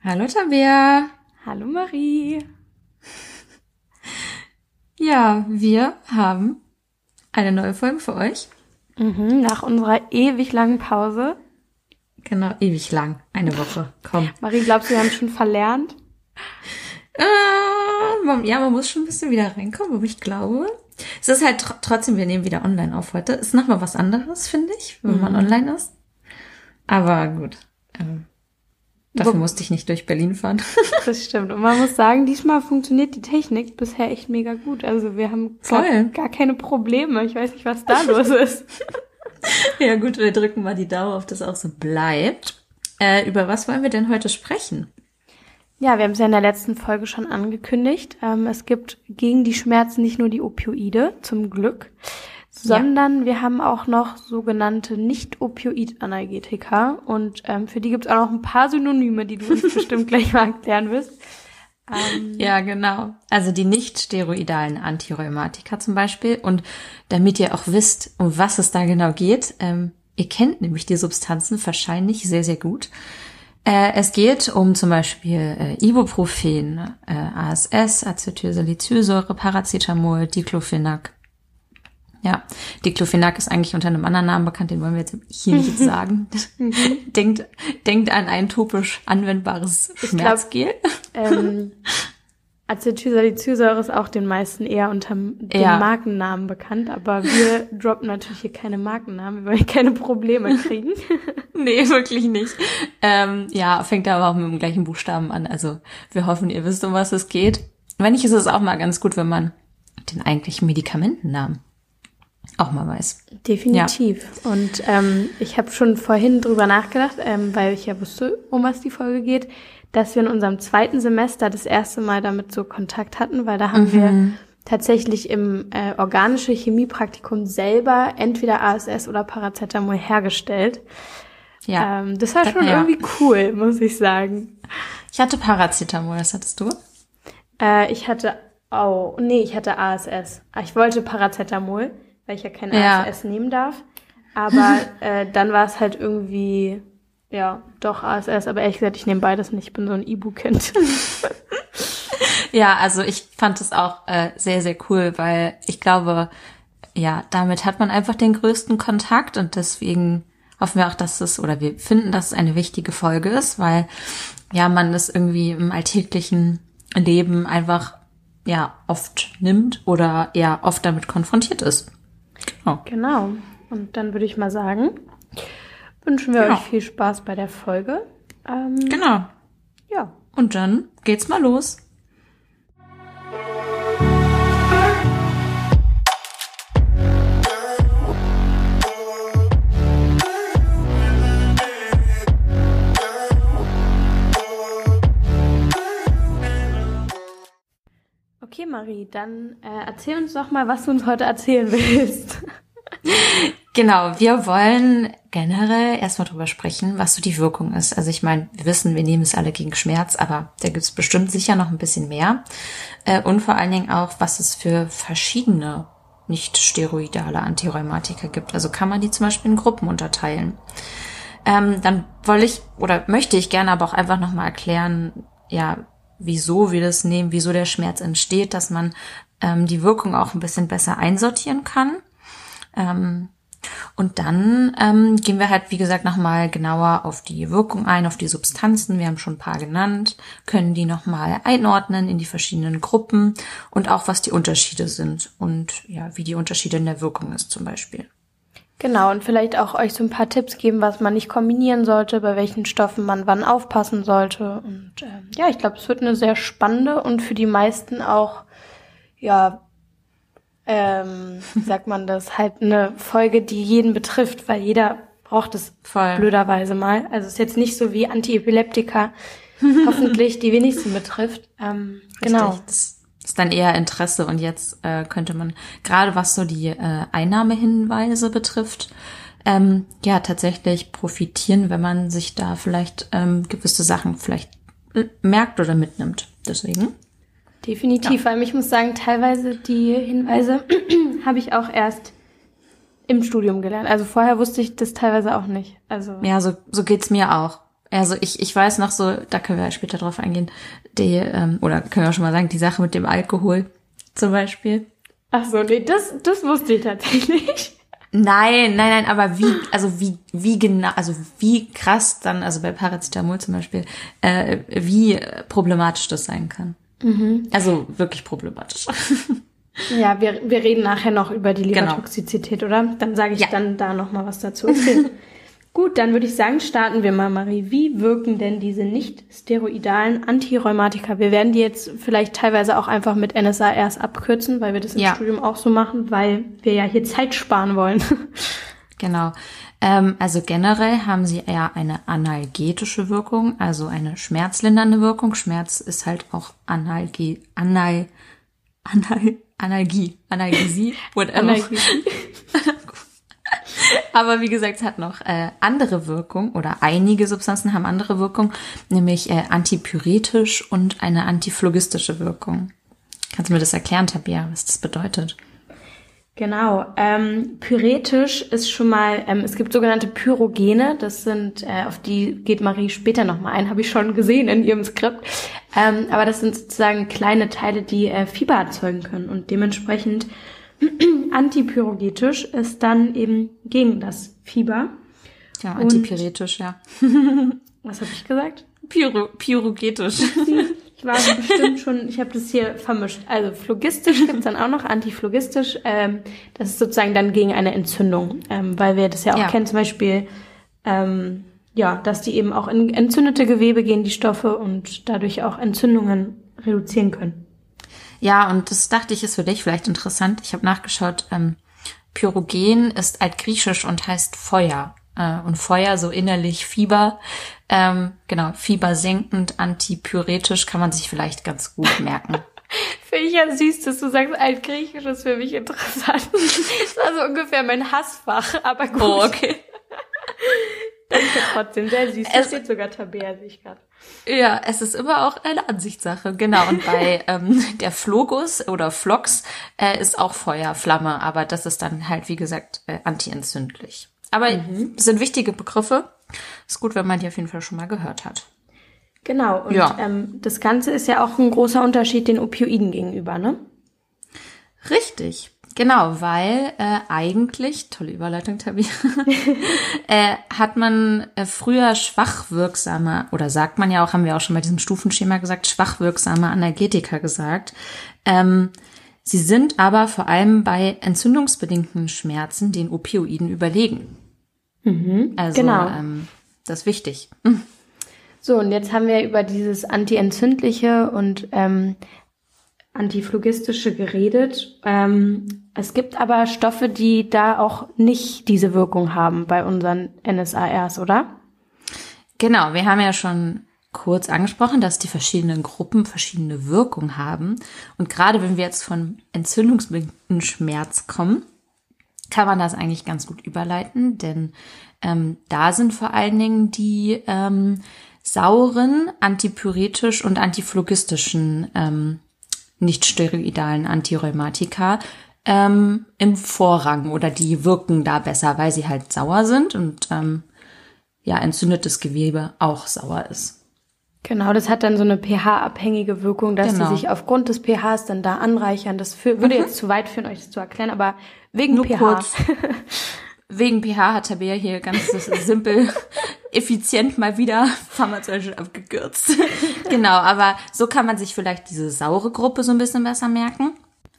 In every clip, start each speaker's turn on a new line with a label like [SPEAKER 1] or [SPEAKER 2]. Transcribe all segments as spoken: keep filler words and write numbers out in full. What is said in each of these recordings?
[SPEAKER 1] Hallo Tabea.
[SPEAKER 2] Hallo Marie.
[SPEAKER 1] Ja, wir haben eine neue Folge für euch.
[SPEAKER 2] Mhm, nach unserer ewig langen Pause.
[SPEAKER 1] Genau, ewig lang. Eine Woche. Komm.
[SPEAKER 2] Marie, glaubst du, wir haben schon verlernt?
[SPEAKER 1] Äh, man, ja, man muss schon ein bisschen wieder reinkommen, aber ich glaube, es ist halt tr- trotzdem, wir nehmen wieder online auf heute. Ist nochmal was anderes, finde ich, wenn mhm. man online ist. Aber gut. Ähm, dafür Wo, musste ich nicht durch Berlin fahren.
[SPEAKER 2] Das stimmt. Und man muss sagen, diesmal funktioniert die Technik bisher echt mega gut. Also wir haben gar, gar keine Probleme. Ich weiß nicht, was da los ist.
[SPEAKER 1] Ja gut, wir drücken mal die Daumen auf, dass auch so bleibt. Äh, über was wollen wir denn heute sprechen?
[SPEAKER 2] Ja, wir haben es ja in der letzten Folge schon angekündigt. Ähm, es gibt gegen die Schmerzen nicht nur die Opioide, zum Glück, sondern ja. wir haben auch noch sogenannte Nicht-Opioid-Analgetika. Und ähm, für die gibt es auch noch ein paar Synonyme, die du uns bestimmt gleich mal erklären wirst.
[SPEAKER 1] Ähm, ja, genau. Also die nicht-steroidalen Antirheumatika zum Beispiel. Und damit ihr auch wisst, um was es da genau geht, ähm, ihr kennt nämlich die Substanzen wahrscheinlich sehr, sehr gut. Äh, es geht um zum Beispiel äh, Ibuprofen, äh, A S S, Acetylsalicylsäure, Paracetamol, Diclofenac. Ja, Diclofenac ist eigentlich unter einem anderen Namen bekannt, den wollen wir jetzt hier nicht sagen. denkt, denkt an ein topisch anwendbares Schmerzgel.
[SPEAKER 2] Ähm, Acetylsalicylsäure ist auch den meisten eher unter dem ja. Markennamen bekannt, aber wir droppen natürlich hier keine Markennamen, wir wollen keine Probleme kriegen.
[SPEAKER 1] Nee, wirklich nicht. Ähm, ja, fängt aber auch mit dem gleichen Buchstaben an, also wir hoffen, ihr wisst, um was es geht. Wenn nicht, ist es auch mal ganz gut, wenn man den eigentlichen Medikamentennamen auch mal weiß.
[SPEAKER 2] Definitiv. Ja. Und ähm, ich habe schon vorhin drüber nachgedacht, ähm, weil ich ja wusste, um was die Folge geht, dass wir in unserem zweiten Semester das erste Mal damit so Kontakt hatten, weil da haben mhm. wir tatsächlich im äh, organische Chemiepraktikum selber entweder A S S oder Paracetamol hergestellt. Ja. Ähm, das war schon ja. irgendwie cool, muss ich sagen.
[SPEAKER 1] Ich hatte Paracetamol, was hattest du?
[SPEAKER 2] Äh, ich hatte, oh, nee, ich hatte A S S. Ich wollte Paracetamol, weil ich ja kein
[SPEAKER 1] ja.
[SPEAKER 2] A S S nehmen darf. Aber äh, dann war es halt irgendwie, ja, doch A S S. Aber ehrlich gesagt, ich nehme beides nicht. Ich bin so ein Ibu-Kind.
[SPEAKER 1] Ja, also ich fand es auch äh, sehr, sehr cool, weil ich glaube, ja, damit hat man einfach den größten Kontakt und deswegen hoffen wir auch, dass es, oder wir finden, dass es eine wichtige Folge ist, weil ja, man das irgendwie im alltäglichen Leben einfach ja oft nimmt oder eher oft damit konfrontiert ist.
[SPEAKER 2] Genau. Genau. Und dann würde ich mal sagen, wünschen wir genau. euch viel Spaß bei der Folge. Ähm,
[SPEAKER 1] genau.
[SPEAKER 2] Ja.
[SPEAKER 1] Und dann geht's mal los.
[SPEAKER 2] Okay, Marie, dann äh, erzähl uns doch mal, was du uns heute erzählen willst.
[SPEAKER 1] Genau, wir wollen generell erstmal drüber sprechen, was so die Wirkung ist. Also ich meine, wir wissen, wir nehmen es alle gegen Schmerz, aber da gibt es bestimmt sicher noch ein bisschen mehr. Äh, und vor allen Dingen auch, was es für verschiedene nicht-steroidale Antirheumatika gibt. Also kann man die zum Beispiel in Gruppen unterteilen. Ähm, dann wollte ich oder möchte ich gerne aber auch einfach nochmal erklären, ja, wieso wir das nehmen, wieso der Schmerz entsteht, dass man ähm, die Wirkung auch ein bisschen besser einsortieren kann. Ähm, und dann ähm, gehen wir halt, wie gesagt, nochmal genauer auf die Wirkung ein, auf die Substanzen. Wir haben schon ein paar genannt, können die nochmal einordnen in die verschiedenen Gruppen und auch, was die Unterschiede sind und ja, wie die Unterschiede in der Wirkung ist zum Beispiel.
[SPEAKER 2] Genau, und vielleicht auch euch so ein paar Tipps geben, was man nicht kombinieren sollte, bei welchen Stoffen man wann aufpassen sollte. Und ähm, ja, ich glaube, es wird eine sehr spannende und für die meisten auch, ja, ähm, wie sagt man das, halt eine Folge, die jeden betrifft, weil jeder braucht es Voll. blöderweise mal. Also es ist jetzt nicht so wie Antiepileptika, hoffentlich, die wenigsten betrifft. Ähm, genau.
[SPEAKER 1] Das ist dann eher Interesse und jetzt äh, könnte man, gerade was so die äh, Einnahmehinweise betrifft, ähm, ja tatsächlich profitieren, wenn man sich da vielleicht ähm, gewisse Sachen vielleicht merkt oder mitnimmt. Deswegen.
[SPEAKER 2] Definitiv, ja. Weil ich muss sagen, teilweise die Hinweise habe ich auch erst im Studium gelernt. Also vorher wusste ich das teilweise auch nicht. Also
[SPEAKER 1] ja, so so geht's mir auch. Also ich, ich weiß noch so, da können wir ja später drauf eingehen, die, ähm, oder können wir auch schon mal sagen, die Sache mit dem Alkohol zum Beispiel.
[SPEAKER 2] Ach so, nee, das, das wusste ich tatsächlich.
[SPEAKER 1] Nein, nein, nein, aber wie, also wie, wie genau, also wie krass dann, also bei Paracetamol zum Beispiel, äh, wie problematisch das sein kann. Mhm. Also wirklich problematisch.
[SPEAKER 2] Ja, wir, wir reden nachher noch über die Lebertoxizität, genau. Oder? Dann sage ich ja. dann da noch mal was dazu. Okay. Gut, dann würde ich sagen, starten wir mal, Marie. Wie wirken denn diese nicht steroidalen Antirheumatika? Wir werden die jetzt vielleicht teilweise auch einfach mit N S A Rs abkürzen, weil wir das im ja. Studium auch so machen, weil wir ja hier Zeit sparen wollen.
[SPEAKER 1] Genau. Ähm, also generell haben sie eher eine analgetische Wirkung, also eine schmerzlindernde Wirkung. Schmerz ist halt auch Analgie, Anal, Anal, Analgie, Analgesie, whatever. Analgesie. Aber wie gesagt, es hat noch äh, andere Wirkung oder einige Substanzen haben andere Wirkung, nämlich äh, antipyretisch und eine antiphlogistische Wirkung. Kannst du mir das erklären, Tabea, was das bedeutet?
[SPEAKER 2] Genau, ähm, pyretisch ist schon mal, ähm, es gibt sogenannte Pyrogene, das sind, äh, auf die geht Marie später nochmal ein, habe ich schon gesehen in ihrem Skript, ähm, aber das sind sozusagen kleine Teile, die äh, Fieber erzeugen können und dementsprechend antipyrogetisch ist dann eben gegen das Fieber.
[SPEAKER 1] Ja, antipyretisch, ja.
[SPEAKER 2] Was habe ich gesagt?
[SPEAKER 1] Pyro, pyrogetisch.
[SPEAKER 2] Ich war bestimmt schon, ich habe das hier vermischt. Also phlogistisch gibt's dann auch noch, antiphlogistisch. Ähm, das ist sozusagen dann gegen eine Entzündung, ähm, weil wir das ja auch ja. kennen, zum Beispiel, ähm, ja, dass die eben auch in entzündete Gewebe gehen, die Stoffe, und dadurch auch Entzündungen reduzieren können.
[SPEAKER 1] Ja, und das dachte ich, ist für dich vielleicht interessant. Ich habe nachgeschaut, ähm, Pyrogen ist altgriechisch und heißt Feuer. Äh, und Feuer, so innerlich Fieber. Ähm, genau, fiebersenkend, antipyretisch kann man sich vielleicht ganz gut merken.
[SPEAKER 2] Finde ich ja süß, dass du sagst, altgriechisch ist für mich interessant. Das war so ungefähr mein Hassfach, aber gut.
[SPEAKER 1] Oh, okay.
[SPEAKER 2] Danke trotzdem, sehr süß. Es steht sogar Tabea, sehe ich gerade.
[SPEAKER 1] Ja, es ist immer auch eine Ansichtssache, genau. Und bei ähm, der Phlogus oder Phlox äh, ist auch Feuer, Flamme, aber das ist dann halt, wie gesagt, äh, antientzündlich. Aber mhm. es sind wichtige Begriffe. Ist gut, wenn man die auf jeden Fall schon mal gehört hat.
[SPEAKER 2] Genau, und ja. ähm, das Ganze ist ja auch ein großer Unterschied den Opioiden gegenüber, ne?
[SPEAKER 1] Richtig. Genau, weil äh, eigentlich, tolle Überleitung, Tabea, äh, hat man äh, früher schwachwirksame, oder sagt man ja auch, haben wir auch schon bei diesem Stufenschema gesagt, schwachwirksame Analgetika gesagt. Ähm, sie sind aber vor allem bei entzündungsbedingten Schmerzen den Opioiden überlegen.
[SPEAKER 2] Mhm,
[SPEAKER 1] also
[SPEAKER 2] genau.
[SPEAKER 1] ähm, das ist wichtig.
[SPEAKER 2] So, und jetzt haben wir über dieses antientzündliche und ähm, antiphlogistische geredet. Ähm, es gibt aber Stoffe, die da auch nicht diese Wirkung haben bei unseren N S A Rs, oder?
[SPEAKER 1] Genau, wir haben ja schon kurz angesprochen, dass die verschiedenen Gruppen verschiedene Wirkungen haben. Und gerade wenn wir jetzt von entzündungsbedingten Schmerz kommen, kann man das eigentlich ganz gut überleiten, denn ähm, da sind vor allen Dingen die ähm, sauren, antipyretisch und antiphloggistischen ähm, nicht steroidalen Antirheumatika ähm, im Vorrang, oder die wirken da besser, weil sie halt sauer sind und ähm, ja, entzündetes Gewebe auch sauer ist.
[SPEAKER 2] Genau, das hat dann so eine pH-abhängige Wirkung, dass
[SPEAKER 1] genau.
[SPEAKER 2] die sich aufgrund des pHs dann da anreichern. Das für, würde mhm. jetzt zu weit führen, euch das zu erklären, aber wegen
[SPEAKER 1] Nur
[SPEAKER 2] pH.
[SPEAKER 1] Kurz. Wegen pH hat Tabea hier ganz simpel, effizient mal wieder pharmazeutisch abgekürzt. Genau, aber so kann man sich vielleicht diese saure Gruppe so ein bisschen besser merken.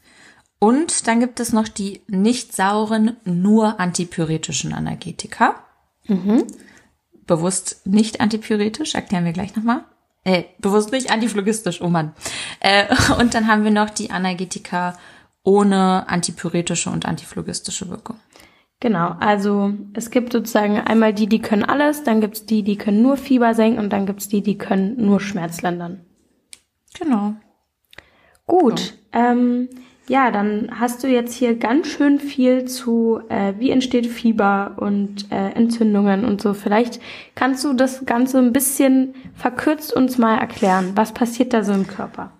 [SPEAKER 1] Und dann gibt es noch die nicht sauren, nur antipyretischen Analgetika.
[SPEAKER 2] Mhm.
[SPEAKER 1] Bewusst nicht antipyretisch, erklären wir gleich nochmal. Äh, bewusst nicht antiphlogistisch, oh Mann. Äh, und dann haben wir noch die Analgetika ohne antipyretische und antiphlogistische Wirkung.
[SPEAKER 2] Genau, also es gibt sozusagen einmal die, die können alles, dann gibt's die, die können nur Fieber senken, und dann gibt's die, die können nur Schmerz lindern.
[SPEAKER 1] Genau.
[SPEAKER 2] Gut,
[SPEAKER 1] so.
[SPEAKER 2] ähm, ja, dann hast du jetzt hier ganz schön viel zu, äh, wie entsteht Fieber und äh, Entzündungen und so. Vielleicht kannst du das Ganze ein bisschen verkürzt uns mal erklären. Was passiert da so im Körper?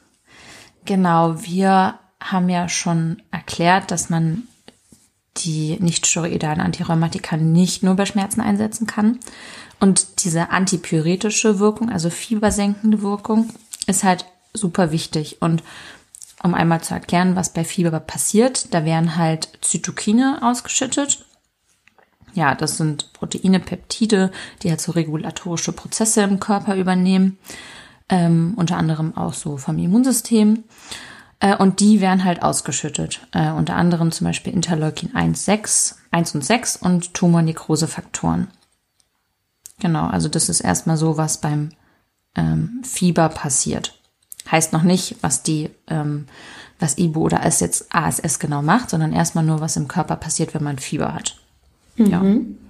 [SPEAKER 1] Genau, wir haben ja schon erklärt, dass man die nicht steroidalen Antirheumatika nicht nur bei Schmerzen einsetzen kann. Und diese antipyretische Wirkung, also fiebersenkende Wirkung, ist halt super wichtig. Und um einmal zu erklären, was bei Fieber passiert, da werden halt Zytokine ausgeschüttet. Ja, das sind Proteine, Peptide, die halt so regulatorische Prozesse im Körper übernehmen. Ähm, unter anderem auch so vom Immunsystem. Äh, und die werden halt ausgeschüttet. Äh, unter anderem zum Beispiel Interleukin eins, sechs, eins und sechs und Tumornekrosefaktoren. Genau, also das ist erstmal so, was beim ähm, Fieber passiert. Heißt noch nicht, was die, ähm, was Ibu oder A S S genau macht, sondern erstmal nur, was im Körper passiert, wenn man Fieber hat. Mhm. Ja.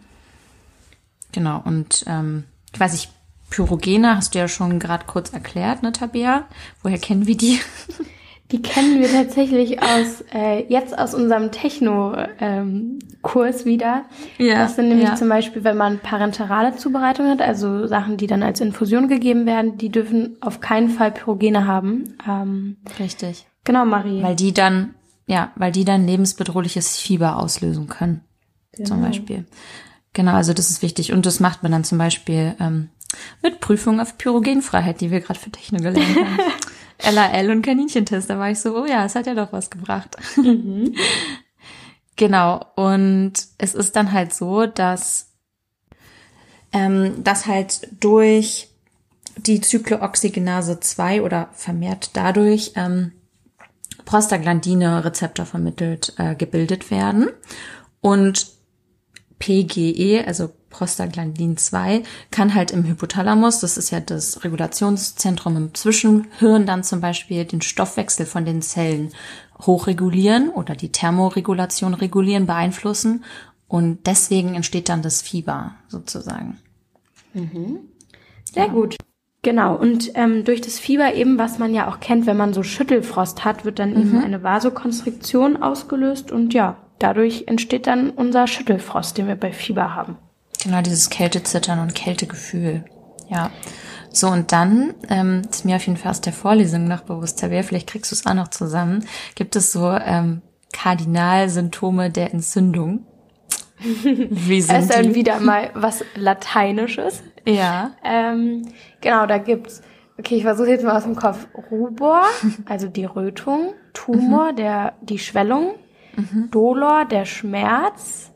[SPEAKER 1] Genau, und ähm, ich weiß nicht, Pyrogene hast du ja schon gerade kurz erklärt, ne, Tabea? Woher kennen wir die?
[SPEAKER 2] Die kennen wir tatsächlich aus äh, jetzt aus unserem Techno-Kurs ähm, wieder. Ja, das sind nämlich ja. zum Beispiel, wenn man parenterale Zubereitung hat, also Sachen, die dann als Infusion gegeben werden, die dürfen auf keinen Fall Pyrogene haben. Ähm,
[SPEAKER 1] Richtig.
[SPEAKER 2] Genau, Marie.
[SPEAKER 1] Weil die dann, ja, weil die dann lebensbedrohliches Fieber auslösen können, genau. Zum Beispiel. Genau, also das ist wichtig. Und das macht man dann zum Beispiel ähm, mit Prüfung auf Pyrogenfreiheit, die wir gerade für Techno gelernt haben. L A L und Kaninchentest, da war ich so, oh ja, es hat ja doch was gebracht. Mhm. Genau, und es ist dann halt so, dass, ähm, dass halt durch die Zyklooxygenase zwei oder vermehrt dadurch ähm, Prostaglandine-Rezeptor vermittelt äh, gebildet werden und P G E, also Prostaglandin zwei, kann halt im Hypothalamus, das ist ja das Regulationszentrum im Zwischenhirn, dann zum Beispiel den Stoffwechsel von den Zellen hochregulieren oder die Thermoregulation regulieren, beeinflussen. Und deswegen entsteht dann das Fieber sozusagen.
[SPEAKER 2] Mhm. Sehr ja. gut. Genau, und ähm, durch das Fieber eben, was man ja auch kennt, wenn man so Schüttelfrost hat, wird dann mhm. eben eine Vasokonstriktion ausgelöst und ja, dadurch entsteht dann unser Schüttelfrost, den wir bei Fieber haben.
[SPEAKER 1] Genau, dieses Kältezittern und Kältegefühl. Ja. So, und dann, ähm, ist mir auf jeden Fall aus der Vorlesung noch bewusst, Tabea, vielleicht kriegst du es auch noch zusammen, gibt es so ähm, Kardinalsymptome der Entzündung.
[SPEAKER 2] Wie sind das ist dann wieder mal was Lateinisches.
[SPEAKER 1] Ja.
[SPEAKER 2] Ähm, genau, da gibt's, okay, ich versuche jetzt mal aus dem Kopf, Rubor, also die Rötung, Tumor, mhm. der die Schwellung, mhm. Dolor, der Schmerz,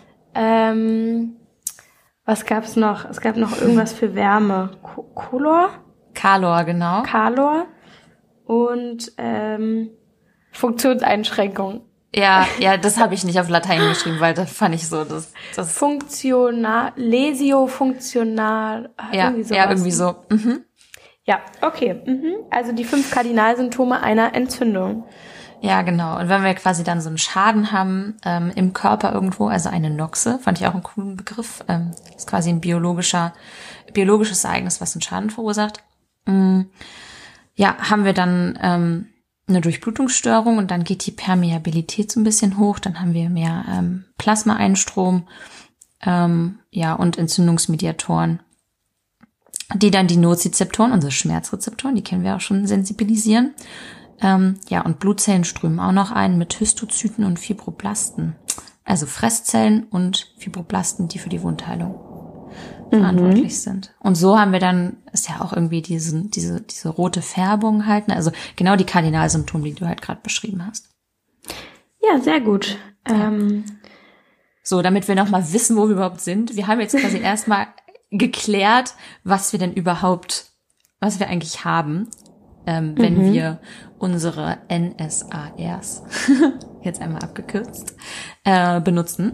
[SPEAKER 2] ähm, was gab's noch? Es gab noch irgendwas für Wärme. Kolor?
[SPEAKER 1] Kalor, genau.
[SPEAKER 2] Kalor und ähm, Funktionseinschränkung.
[SPEAKER 1] Ja, ja, das habe ich nicht auf Latein geschrieben, weil das fand ich so, das, das
[SPEAKER 2] Funktional, lesio, funktional,
[SPEAKER 1] ja, irgendwie sowas. Ja, irgendwie so. Mhm.
[SPEAKER 2] Ja, okay. Mhm. Also die fünf Kardinalsymptome einer Entzündung.
[SPEAKER 1] Ja, genau. Und wenn wir quasi dann so einen Schaden haben ähm, im Körper irgendwo, also eine Noxe, fand ich auch einen coolen Begriff, ähm, ist quasi ein biologischer, biologisches Ereignis, was einen Schaden verursacht. Ähm, ja, haben wir dann ähm, eine Durchblutungsstörung und dann geht die Permeabilität so ein bisschen hoch, dann haben wir mehr ähm, Plasmaeinstrom, ähm, ja, und Entzündungsmediatoren, die dann die Nozizeptoren, unsere Schmerzrezeptoren, die kennen wir auch schon, sensibilisieren. Ähm, ja, und Blutzellen strömen auch noch ein mit Histozyten und Fibroblasten. Also Fresszellen und Fibroblasten, die für die Wundheilung mhm. verantwortlich sind. Und so haben wir dann, ist ja auch irgendwie diese, diese, diese rote Färbung halt, ne? Also genau die Kardinalsymptome, die du halt gerade beschrieben hast.
[SPEAKER 2] Ja, sehr gut.
[SPEAKER 1] Ja.
[SPEAKER 2] Ähm. So,
[SPEAKER 1] damit wir nochmal wissen, wo wir überhaupt sind. Wir haben jetzt quasi erstmal geklärt, was wir denn überhaupt, was wir eigentlich haben. Ähm, wenn mhm. wir unsere N S A Rs, jetzt einmal abgekürzt, äh, benutzen.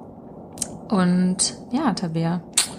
[SPEAKER 1] Und ja, Tabea.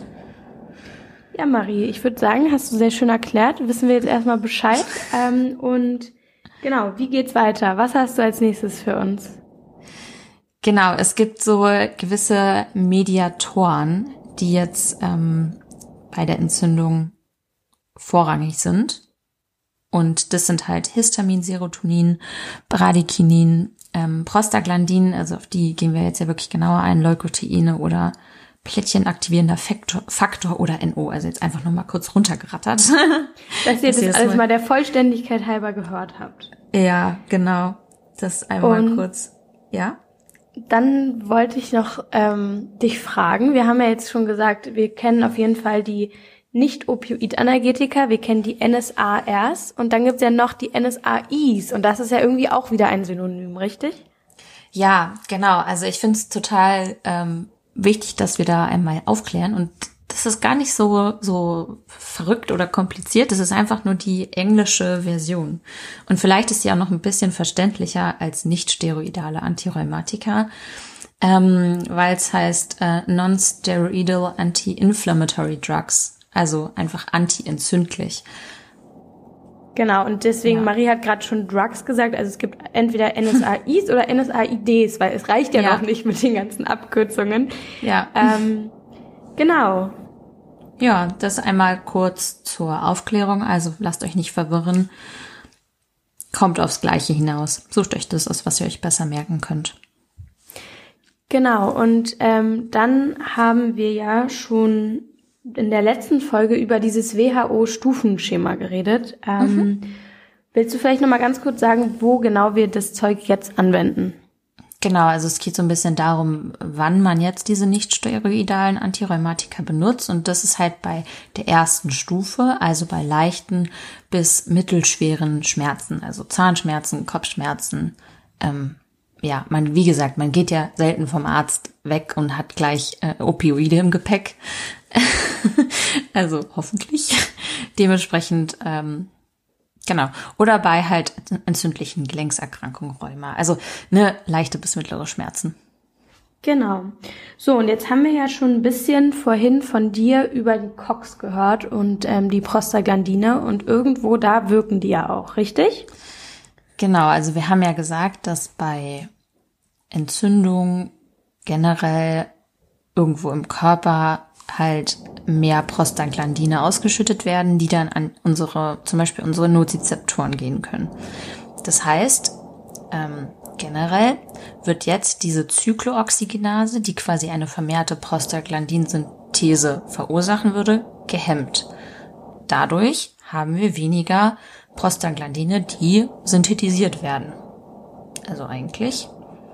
[SPEAKER 2] Ja, Marie, ich würde sagen, hast du sehr schön erklärt. Wissen wir jetzt erstmal Bescheid. ähm, und genau, wie geht's weiter? Was hast du als nächstes für uns?
[SPEAKER 1] Genau, es gibt so gewisse Mediatoren, die jetzt ähm, bei der Entzündung vorrangig sind. Und das sind halt Histamin, Serotonin, Bradykinin, ähm, Prostaglandin, also auf die gehen wir jetzt ja wirklich genauer ein, Leukotriene oder plättchenaktivierender Faktor, Faktor oder N O, also jetzt einfach nur mal kurz runtergerattert.
[SPEAKER 2] Dass ihr das, das alles mal, mal der Vollständigkeit halber gehört habt.
[SPEAKER 1] Ja, genau. Das einmal
[SPEAKER 2] Und
[SPEAKER 1] kurz, ja?
[SPEAKER 2] dann wollte ich noch ähm, dich fragen, wir haben ja jetzt schon gesagt, wir kennen auf jeden Fall die Nicht-Opioid-Analgetika, wir kennen die N S A Rs und dann gibt's ja noch die N S A Is und das ist ja irgendwie auch wieder ein Synonym, richtig?
[SPEAKER 1] Ja, genau. Also ich finde es total ähm, wichtig, dass wir da einmal aufklären und das ist gar nicht so so verrückt oder kompliziert. Das ist einfach nur die englische Version. Und vielleicht ist sie auch noch ein bisschen verständlicher als nicht-steroidale Antirheumatika, ähm, weil es heißt äh, Non-Steroidal Anti-Inflammatory Drugs, also einfach anti-entzündlich.
[SPEAKER 2] Genau, und deswegen, ja. Marie hat gerade schon Drugs gesagt, also es gibt entweder N S A Is oder N S A I Ds, weil es reicht ja, ja. noch nicht mit den ganzen Abkürzungen.
[SPEAKER 1] Ja.
[SPEAKER 2] Ähm, Genau.
[SPEAKER 1] Ja, das einmal kurz zur Aufklärung. Also lasst euch nicht verwirren. Kommt aufs Gleiche hinaus. Sucht euch das aus, was ihr euch besser merken könnt.
[SPEAKER 2] Genau. Und ähm, dann haben wir ja schon in der letzten Folge über dieses W H O-Stufenschema geredet. Ähm, mhm. Willst du vielleicht noch mal ganz kurz sagen, wo genau wir das Zeug jetzt anwenden?
[SPEAKER 1] Genau, also es geht so ein bisschen darum, wann man jetzt diese nicht-steroidalen Antirheumatika benutzt. Und das ist halt bei der ersten Stufe, also bei leichten bis mittelschweren Schmerzen, also Zahnschmerzen, Kopfschmerzen. Ähm, ja, man, wie gesagt, man geht ja selten vom Arzt weg und hat gleich äh, Opioide im Gepäck. Also hoffentlich. Dementsprechend, ähm, genau. Oder bei halt entzündlichen Gelenkserkrankungen, Rheuma. Also ne, leichte bis mittlere Schmerzen.
[SPEAKER 2] Genau. So, und jetzt haben wir ja schon ein bisschen vorhin von dir über die C O X gehört und ähm, die Prostaglandine. Und irgendwo da wirken die ja auch, richtig?
[SPEAKER 1] Genau, also wir haben ja gesagt, dass bei Entzündung generell irgendwo im Körper halt mehr Prostaglandine ausgeschüttet werden, die dann an unsere, zum Beispiel unsere Nozizeptoren gehen können. Das heißt, ähm, generell wird jetzt diese Zyklooxygenase, die quasi eine vermehrte Prostaglandinsynthese verursachen würde, gehemmt. Dadurch haben wir weniger Prostaglandine, die synthetisiert werden. Also eigentlich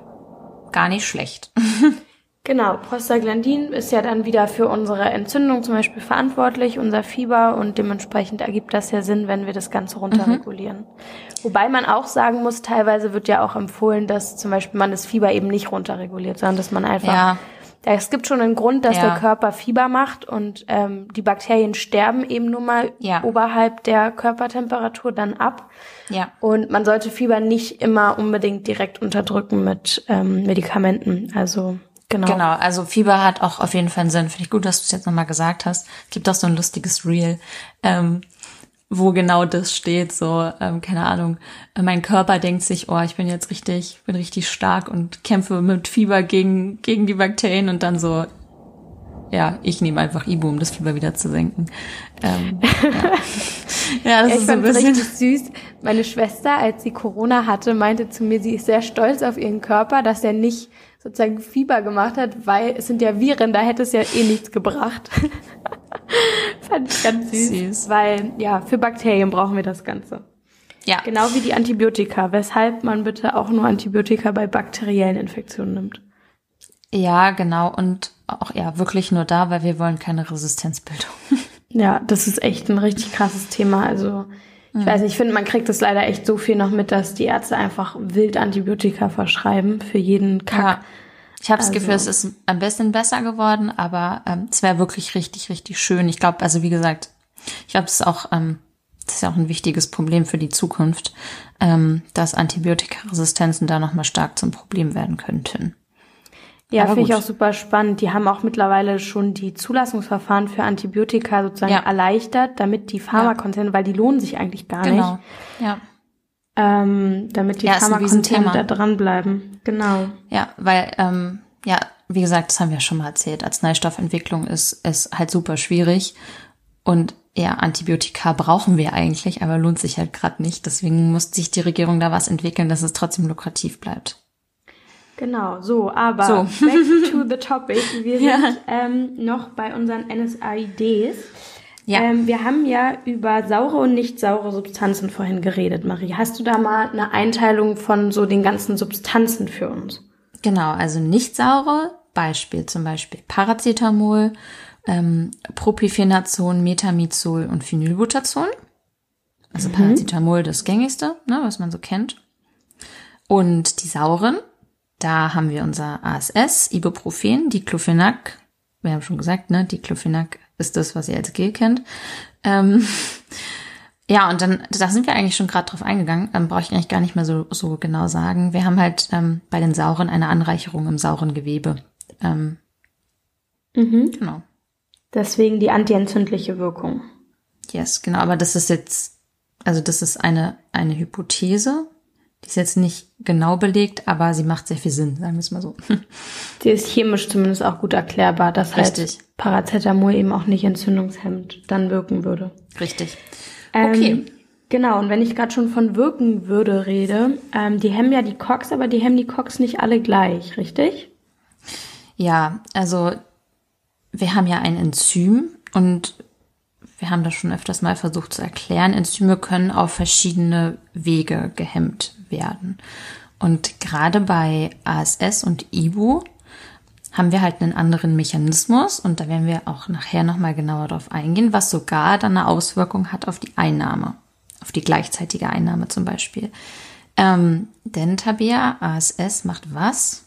[SPEAKER 1] gar nicht schlecht.
[SPEAKER 2] Genau, Prostaglandin ist ja dann wieder für unsere Entzündung zum Beispiel verantwortlich, unser Fieber, und dementsprechend ergibt das ja Sinn, wenn wir das Ganze runterregulieren. Mhm. Wobei man auch sagen muss, teilweise wird ja auch empfohlen, dass zum Beispiel man das Fieber eben nicht runterreguliert, sondern dass man einfach, ja. Es gibt schon einen Grund, dass ja. der Körper Fieber macht und ähm, die Bakterien sterben eben nur mal ja. oberhalb der Körpertemperatur dann ab.
[SPEAKER 1] Ja.
[SPEAKER 2] Und man sollte Fieber nicht immer unbedingt direkt unterdrücken mit ähm, Medikamenten, also Genau.
[SPEAKER 1] Genau, also Fieber hat auch auf jeden Fall einen Sinn. Finde ich gut, dass du es jetzt nochmal gesagt hast. Es gibt auch so ein lustiges Reel, ähm, wo genau das steht, so, ähm, keine Ahnung, mein Körper denkt sich, oh, ich bin jetzt richtig, bin richtig stark und kämpfe mit Fieber gegen gegen die Bakterien, und dann so, ja, ich nehme einfach Ibu, um das Fieber wieder zu senken. Ähm, ja. ja, das
[SPEAKER 2] ich
[SPEAKER 1] ist so ein
[SPEAKER 2] fand
[SPEAKER 1] bisschen
[SPEAKER 2] richtig süß. Meine Schwester, als sie Corona hatte, meinte zu mir, sie ist sehr stolz auf ihren Körper, dass er nicht sozusagen Fieber gemacht hat, weil es sind ja Viren, da hätte es ja eh nichts gebracht. Fand ich ganz süß, süß, weil ja, für Bakterien brauchen wir das Ganze.
[SPEAKER 1] Ja.
[SPEAKER 2] Genau wie die Antibiotika, weshalb man bitte auch nur Antibiotika bei bakteriellen Infektionen nimmt.
[SPEAKER 1] Ja, genau, und auch ja wirklich nur da, weil wir wollen keine Resistenzbildung.
[SPEAKER 2] Ja, das ist echt ein richtig krasses Thema, also ich weiß nicht, ich finde, man kriegt das leider echt so viel noch mit, dass die Ärzte einfach wild Antibiotika verschreiben für jeden Kack.
[SPEAKER 1] Ja. Ich habe
[SPEAKER 2] also.
[SPEAKER 1] das Gefühl, es ist ein bisschen besser geworden, aber ähm, es wäre wirklich richtig, richtig schön. Ich glaube, also wie gesagt, ich glaube, das ist auch ähm, das ist ja auch ein wichtiges Problem für die Zukunft, ähm, dass Antibiotikaresistenzen da nochmal stark zum Problem werden könnten.
[SPEAKER 2] Ja, finde ich auch super spannend. Die haben auch mittlerweile schon die Zulassungsverfahren für Antibiotika sozusagen ja. erleichtert, damit die Pharmakonzerne, ja. weil die lohnen sich eigentlich gar
[SPEAKER 1] genau.
[SPEAKER 2] nicht.
[SPEAKER 1] Ja.
[SPEAKER 2] Ähm, damit die ja, Pharmakonzerne da dranbleiben. Genau.
[SPEAKER 1] Ja, weil, ähm, ja, wie gesagt, das haben wir schon mal erzählt. Arzneistoffentwicklung ist, ist halt super schwierig. Und ja, Antibiotika brauchen wir eigentlich, aber lohnt sich halt gerade nicht. Deswegen muss sich die Regierung da was entwickeln, dass es trotzdem lukrativ bleibt.
[SPEAKER 2] Genau, so, aber
[SPEAKER 1] so.
[SPEAKER 2] back to the topic. Wir sind ja. ähm, noch bei unseren N S A I Ds. Ja. Ähm, wir haben ja über saure und nicht saure Substanzen vorhin geredet, Marie. Hast du da mal eine Einteilung von so den ganzen Substanzen für uns?
[SPEAKER 1] Genau, also nicht saure, Beispiel zum Beispiel Paracetamol, ähm, Propifenazon, Metamizol und Phenylbutazol. Also mhm. Paracetamol das gängigste, ne, was man so kennt. Und die sauren, da haben wir unser A S S, Ibuprofen, Diclofenac. Wir haben schon gesagt, ne, Diclofenac ist das, was ihr als Gel kennt. Ähm, ja, und dann, da sind wir eigentlich schon gerade drauf eingegangen, ähm, brauche ich eigentlich gar nicht mehr so, so genau sagen. Wir haben halt ähm, bei den Sauren eine Anreicherung im sauren Gewebe. Ähm,
[SPEAKER 2] mhm.
[SPEAKER 1] Genau.
[SPEAKER 2] Deswegen die antientzündliche Wirkung.
[SPEAKER 1] Yes, genau, aber das ist jetzt, also das ist eine, eine Hypothese, die ist jetzt nicht genau belegt, aber sie macht sehr viel Sinn, sagen wir es mal so.
[SPEAKER 2] Sie ist chemisch zumindest auch gut erklärbar, dass
[SPEAKER 1] Richtig.
[SPEAKER 2] halt Paracetamol eben auch nicht entzündungshemmend dann wirken würde.
[SPEAKER 1] Richtig. Okay.
[SPEAKER 2] Ähm, genau, und wenn ich gerade schon von wirken würde rede, ähm, die hemmen ja die C O X, aber die hemmen die C O X nicht alle gleich, richtig?
[SPEAKER 1] Ja, also wir haben ja ein Enzym und wir haben das schon öfters mal versucht zu erklären. Enzyme können auf verschiedene Wege gehemmt werden. Und gerade bei A S S und Ibu haben wir halt einen anderen Mechanismus und da werden wir auch nachher nochmal genauer drauf eingehen, was sogar dann eine Auswirkung hat auf die Einnahme, auf die gleichzeitige Einnahme zum Beispiel. Ähm, denn Tabea, A S S macht was?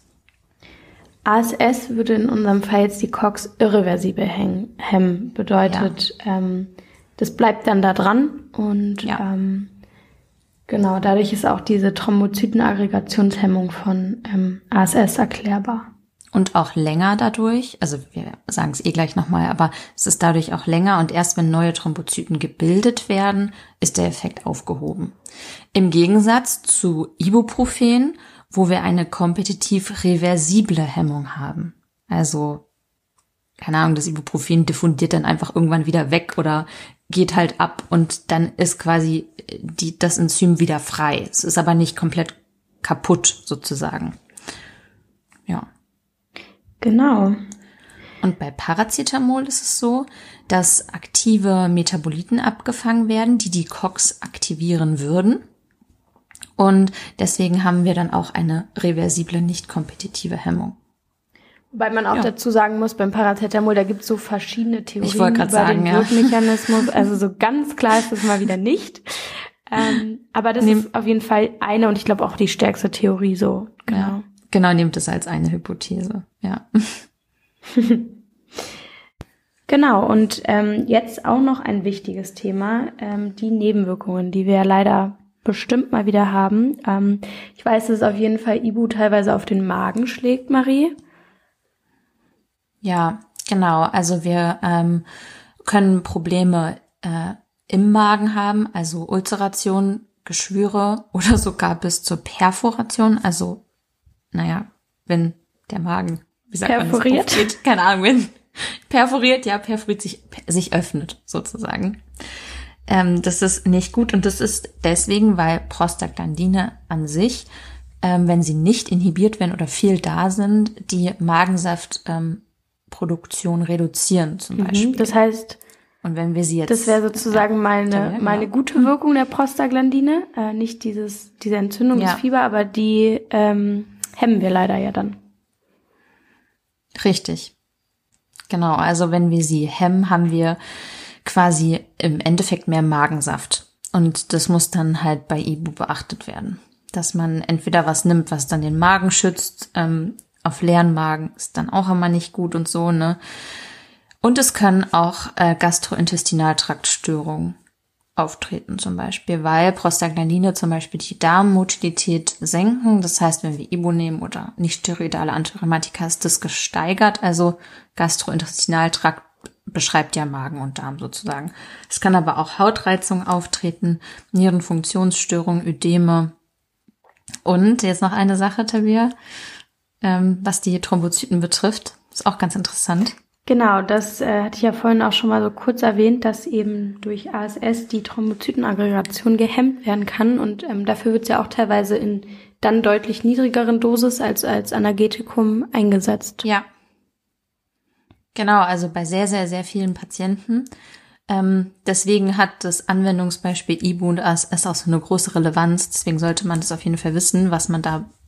[SPEAKER 2] A S S würde in unserem Fall jetzt die C O X irreversibel hemmen. Bedeutet, ja. ähm, das bleibt dann da dran und ja. ähm, genau, dadurch ist auch diese Thrombozytenaggregationshemmung von ähm, A S S erklärbar.
[SPEAKER 1] Und auch länger dadurch, also wir sagen es eh gleich nochmal, aber es ist dadurch auch länger und erst wenn neue Thrombozyten gebildet werden, ist der Effekt aufgehoben. Im Gegensatz zu Ibuprofen, wo wir eine kompetitiv reversible Hemmung haben. Also, keine Ahnung, das Ibuprofen diffundiert dann einfach irgendwann wieder weg oder geht halt ab und dann ist quasi die, das Enzym wieder frei. Es ist aber nicht komplett kaputt sozusagen. Ja.
[SPEAKER 2] Genau.
[SPEAKER 1] Und bei Paracetamol ist es so, dass aktive Metaboliten abgefangen werden, die die C O X aktivieren würden. Und deswegen haben wir dann auch eine reversible, nicht kompetitive Hemmung.
[SPEAKER 2] Wobei man auch ja. dazu sagen muss, beim Paracetamol, da gibt es so verschiedene Theorien über
[SPEAKER 1] sagen,
[SPEAKER 2] den
[SPEAKER 1] ja.
[SPEAKER 2] Wirkmechanismus. Also so ganz klar ist es mal wieder nicht. Ähm, aber das Nehm, ist auf jeden Fall eine und ich glaube auch die stärkste Theorie so. Genau.
[SPEAKER 1] Ja. Genau, nehmt es als eine Hypothese, ja.
[SPEAKER 2] Genau, und ähm, jetzt auch noch ein wichtiges Thema, ähm, die Nebenwirkungen, die wir ja leider bestimmt mal wieder haben. Ähm, ich weiß, dass auf jeden Fall Ibu teilweise auf den Magen schlägt, Marie.
[SPEAKER 1] Ja, genau. Also wir ähm, können Probleme äh, im Magen haben, also Ulceration, Geschwüre oder sogar bis zur Perforation, also naja, wenn der Magen, wie sagt
[SPEAKER 2] perforiert?
[SPEAKER 1] man das, aufgeht, keine Ahnung, wenn perforiert, ja, perforiert sich, sich öffnet, sozusagen. Ähm, das ist nicht gut und das ist deswegen, weil Prostaglandine an sich, ähm, wenn sie nicht inhibiert werden oder viel da sind, die Magensaftproduktion ähm, reduzieren zum Beispiel.
[SPEAKER 2] Mhm, das heißt,
[SPEAKER 1] und wenn wir sie jetzt,
[SPEAKER 2] das wäre sozusagen mal eine, ja, genau. mal eine gute Wirkung der Prostaglandine, äh, nicht dieses diese Entzündung, ja. das Fieber, aber die ähm, hemmen wir leider ja dann.
[SPEAKER 1] Richtig. Genau, also wenn wir sie hemmen, haben wir quasi im Endeffekt mehr Magensaft. Und das muss dann halt bei Ibu beachtet werden. Dass man entweder was nimmt, was dann den Magen schützt, ähm, auf leeren Magen ist dann auch immer nicht gut und so, ne? Und es können auch äh, Gastrointestinaltraktstörungen auftreten zum Beispiel, weil Prostaglandine zum Beispiel die Darmmotilität senken. Das heißt, wenn wir Ibu nehmen oder nicht-steroidale Antirheumatika, ist das gesteigert. Also Gastrointestinaltrakt beschreibt ja Magen und Darm sozusagen. Es kann aber auch Hautreizung auftreten, Nierenfunktionsstörungen, Ödeme. Und jetzt noch eine Sache, Tabea, ähm, was die Thrombozyten betrifft. Ist auch ganz interessant.
[SPEAKER 2] Genau, das äh, hatte ich ja vorhin auch schon mal so kurz erwähnt, dass eben durch A S S die Thrombozytenaggregation gehemmt werden kann und ähm, dafür wird es ja auch teilweise in dann deutlich niedrigeren Dosis als als Analgetikum eingesetzt.
[SPEAKER 1] Ja, genau, also bei sehr, sehr, sehr vielen Patienten. Ähm, deswegen hat das Anwendungsbeispiel Ibu und A S S auch so eine große Relevanz, deswegen sollte man das auf jeden Fall wissen, was man da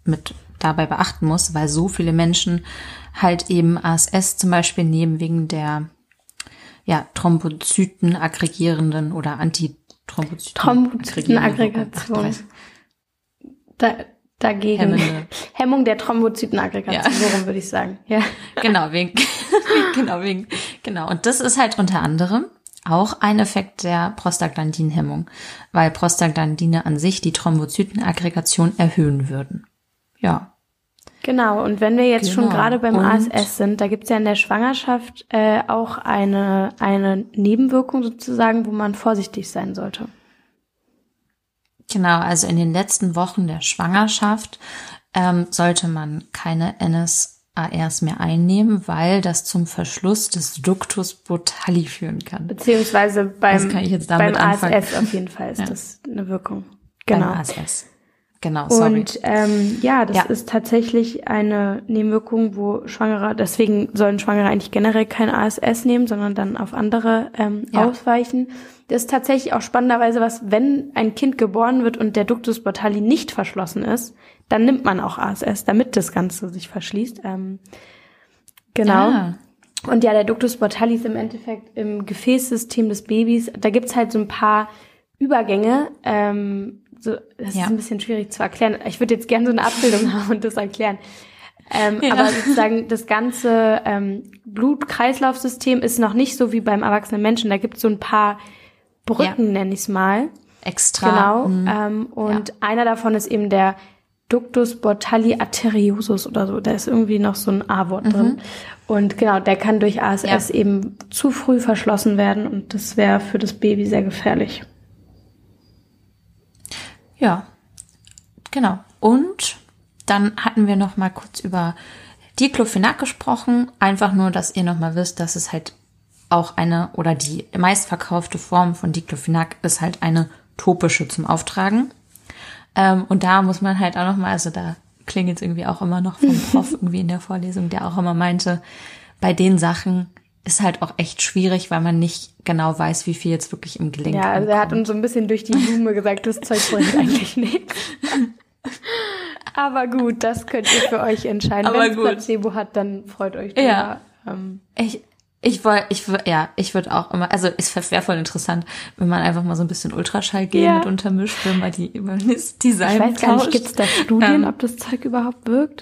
[SPEAKER 1] mit dabei beachten muss, weil so viele Menschen halt eben A S S zum Beispiel nehmen wegen der ja, Thrombozyten aggregierenden oder Antithrombozyten
[SPEAKER 2] Thrombozytenaggregation. Da, dagegen.
[SPEAKER 1] Hemmende.
[SPEAKER 2] Hemmung der Thrombozytenaggregation,
[SPEAKER 1] Ja.
[SPEAKER 2] so rum würde ich sagen. Ja.
[SPEAKER 1] Genau, wegen, genau, wegen, genau. Und das ist halt unter anderem auch ein Effekt der Prostaglandinhemmung, weil Prostaglandine an sich die Thrombozytenaggregation erhöhen würden. Ja.
[SPEAKER 2] Genau, und wenn wir jetzt
[SPEAKER 1] Genau.
[SPEAKER 2] schon gerade beim
[SPEAKER 1] Und-
[SPEAKER 2] A S S sind, da gibt's ja in der Schwangerschaft äh, auch eine, eine Nebenwirkung sozusagen, wo man vorsichtig sein sollte.
[SPEAKER 1] Genau, also in den letzten Wochen der Schwangerschaft ähm, sollte man keine N S A Rs mehr einnehmen, weil das zum Verschluss des Ductus botalli führen kann.
[SPEAKER 2] Beziehungsweise beim,
[SPEAKER 1] Das kann ich jetzt damit
[SPEAKER 2] beim A S
[SPEAKER 1] anfangen.
[SPEAKER 2] S auf jeden Fall ist
[SPEAKER 1] Ja.
[SPEAKER 2] das eine Wirkung.
[SPEAKER 1] Beim
[SPEAKER 2] Genau.
[SPEAKER 1] A S S. Genau, sorry.
[SPEAKER 2] Und ähm, ja, das
[SPEAKER 1] Ja.
[SPEAKER 2] ist tatsächlich eine Nebenwirkung, wo Schwangere, deswegen sollen Schwangere eigentlich generell kein A S S nehmen, sondern dann auf andere ähm,
[SPEAKER 1] Ja.
[SPEAKER 2] ausweichen. Das ist tatsächlich auch spannenderweise was, wenn ein Kind geboren wird und der Ductus botalli nicht verschlossen ist, dann nimmt man auch A S S, damit das Ganze sich verschließt. Ähm, genau.
[SPEAKER 1] Ah.
[SPEAKER 2] Und ja, der Ductus botalli ist im Endeffekt im Gefäßsystem des Babys. Da gibt's halt so ein paar Übergänge. Ähm, so, das
[SPEAKER 1] Ja.
[SPEAKER 2] ist ein bisschen schwierig zu erklären. Ich würde jetzt gerne so eine Abbildung haben und das erklären. Ähm,
[SPEAKER 1] Ja.
[SPEAKER 2] Aber sozusagen das ganze ähm, Blut-Kreislauf-System ist noch nicht so wie beim erwachsenen Menschen. Da gibt's so ein paar Brücken,
[SPEAKER 1] Ja.
[SPEAKER 2] nenne ich es mal.
[SPEAKER 1] Extra.
[SPEAKER 2] Genau.
[SPEAKER 1] Mhm.
[SPEAKER 2] Ähm, und einer davon ist eben der Ductus botalli arteriosus oder so. Da ist irgendwie noch so ein A-Wort drin. Und genau, der kann durch A S S
[SPEAKER 1] Ja.
[SPEAKER 2] eben zu früh verschlossen werden und das wäre für das Baby sehr gefährlich.
[SPEAKER 1] Ja, genau. Und dann hatten wir noch mal kurz über Diclofenac gesprochen. Einfach nur, dass ihr noch mal wisst, dass es halt auch eine oder die meistverkaufte Form von Diclofenac ist halt eine topische zum Auftragen. Ähm, und da muss man halt auch noch mal, also da klingelt es irgendwie auch immer noch vom Prof irgendwie in der Vorlesung, der auch immer meinte, bei den Sachen ist halt auch echt schwierig, weil man nicht genau weiß, wie viel jetzt wirklich im Gelenk
[SPEAKER 2] Ja, also er hat
[SPEAKER 1] ankommt.
[SPEAKER 2] uns so ein bisschen durch die Blume gesagt, das Zeug bringt eigentlich nichts. Aber gut, das könnt ihr für euch entscheiden.
[SPEAKER 1] Aber
[SPEAKER 2] Wenn es
[SPEAKER 1] gut.
[SPEAKER 2] Placebo hat, dann freut euch drüber.
[SPEAKER 1] Ja.
[SPEAKER 2] Ähm,
[SPEAKER 1] Ich, ich wollte, ich, wür- ja, ich würde auch immer, also es wäre voll interessant, wenn man einfach mal so ein bisschen Ultraschallgel
[SPEAKER 2] Ja.
[SPEAKER 1] mit untermischt, wenn man die, wenn man das Design
[SPEAKER 2] ich weiß gar nicht,
[SPEAKER 1] tauscht.
[SPEAKER 2] gibt es da Studien,
[SPEAKER 1] Ähm,
[SPEAKER 2] ob das Zeug überhaupt wirkt?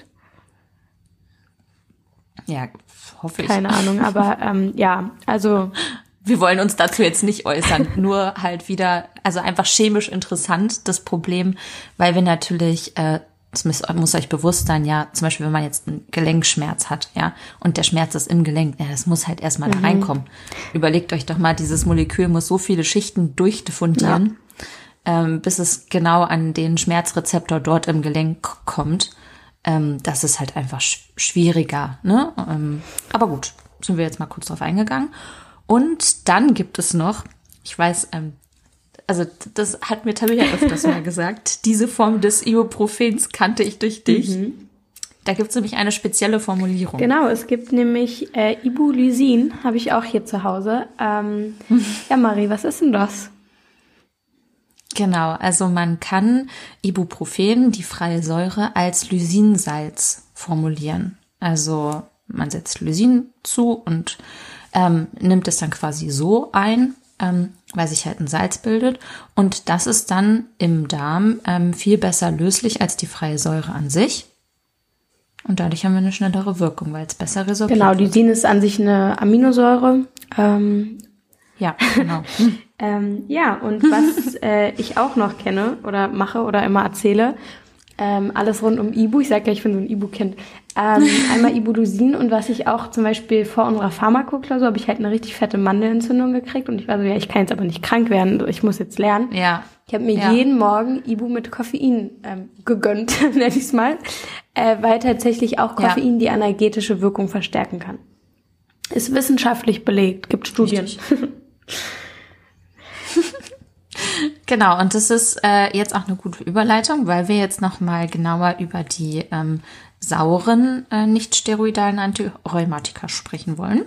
[SPEAKER 1] Ja, hoffe ich.
[SPEAKER 2] Keine Ahnung, aber ähm, ja, also
[SPEAKER 1] Wir wollen uns dazu jetzt nicht äußern, nur halt wieder, also einfach chemisch interessant, das Problem, weil wir natürlich, äh, das muss, muss euch bewusst sein, ja, zum Beispiel, wenn man jetzt einen Gelenkschmerz hat, ja, und der Schmerz ist im Gelenk, ja, das muss halt erstmal da reinkommen. Überlegt euch doch mal, dieses Molekül muss so viele Schichten durchdiffundieren, ähm, bis es genau an den Schmerzrezeptor dort im Gelenk kommt. Ähm, das ist halt einfach sch- schwieriger, ne? Ähm, aber gut, sind wir jetzt mal kurz drauf eingegangen. Und dann gibt es noch, ich weiß, ähm, also das hat mir Tabea öfters mal gesagt, diese Form des Ibuprofens kannte ich durch dich. Da gibt es nämlich eine spezielle Formulierung.
[SPEAKER 2] genau, es gibt nämlich äh, Ibulysin, habe ich auch hier zu Hause. Ähm, ja, Marie, was ist denn das?
[SPEAKER 1] Genau, also man kann Ibuprofen, die freie Säure, als Lysinsalz formulieren. Also man setzt Lysin zu und ähm, nimmt es dann quasi so ein, ähm, weil sich halt ein Salz bildet. Und das ist dann im Darm ähm, viel besser löslich als die freie Säure an sich. Und dadurch haben wir eine schnellere Wirkung, weil es besser resorbiert
[SPEAKER 2] Genau,
[SPEAKER 1] wird.
[SPEAKER 2] Lysin ist an sich eine Aminosäure. Ähm,
[SPEAKER 1] Ja, genau.
[SPEAKER 2] Ähm, ja, und was äh, ich auch noch kenne oder mache oder immer erzähle, ähm, alles rund um Ibu, ich sage ja, ich bin so ein Ibu-Kind, ähm, einmal Ibudosin und was ich auch zum Beispiel vor unserer Pharmakoklausur habe ich halt eine richtig fette Mandelentzündung gekriegt und ich war so, ja, ich kann jetzt aber nicht krank werden, ich muss jetzt lernen.
[SPEAKER 1] Ja.
[SPEAKER 2] Ich habe mir
[SPEAKER 1] Ja.
[SPEAKER 2] jeden Morgen Ibu mit Koffein ähm, gegönnt, nenne ich es mal, äh, weil tatsächlich auch
[SPEAKER 1] Ja.
[SPEAKER 2] Koffein die energetische Wirkung verstärken kann. Ist wissenschaftlich belegt, gibt Studien.
[SPEAKER 1] Richtig. Genau, und das ist äh, jetzt auch eine gute Überleitung, weil wir jetzt nochmal genauer über die ähm, sauren, äh, nicht steroidalen Antirheumatika sprechen wollen.